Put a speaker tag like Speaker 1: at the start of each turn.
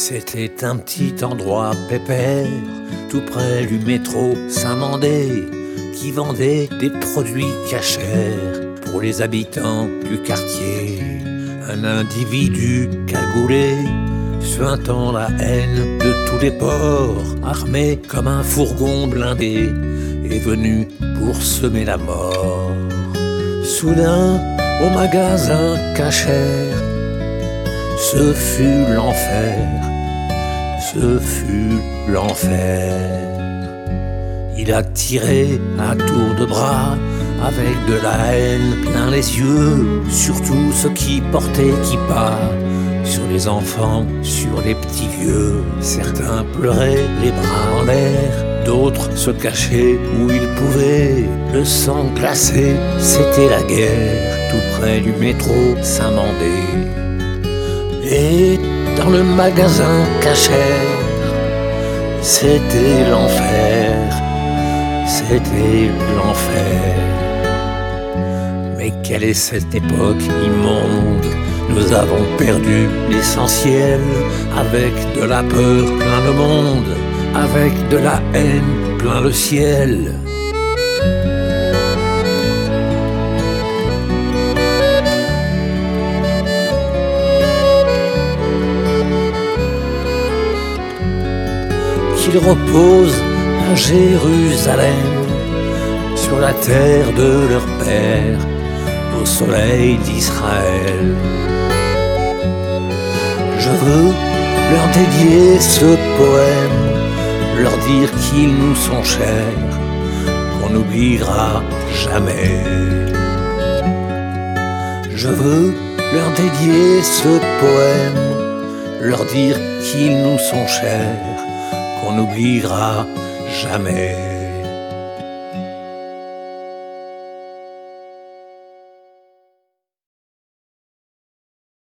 Speaker 1: C'était un petit endroit pépère, tout près du métro Saint-Mandé, qui vendait des produits cachers pour les habitants du quartier. Un individu cagoulé, suintant la haine de tous les ports, armé comme un fourgon blindé, est venu pour semer la mort. Soudain, au magasin cachère, ce fut l'enfer, ce fut l'enfer. Il a tiré à tour de bras, avec de la haine plein les yeux, sur tous ceux qui portaient kippa, sur les enfants, sur les petits vieux. Certains pleuraient les bras en l'air, d'autres se cachaient où ils pouvaient. Le sang glacé, c'était la guerre, tout près du métro Saint-Mandé. Et dans le magasin cachère, c'était l'enfer, c'était l'enfer. Mais quelle est cette époque immonde? Nous avons perdu l'essentiel, avec de la peur plein le monde, avec de la haine plein le ciel. Qu'ils reposent à Jérusalem, sur la terre de leur père, au soleil d'Israël. Je veux leur dédier ce poème, leur dire qu'ils nous sont chers, qu'on n'oubliera jamais. Je veux leur dédier ce poème, leur dire qu'ils nous sont chers, qu'on n'oubliera jamais.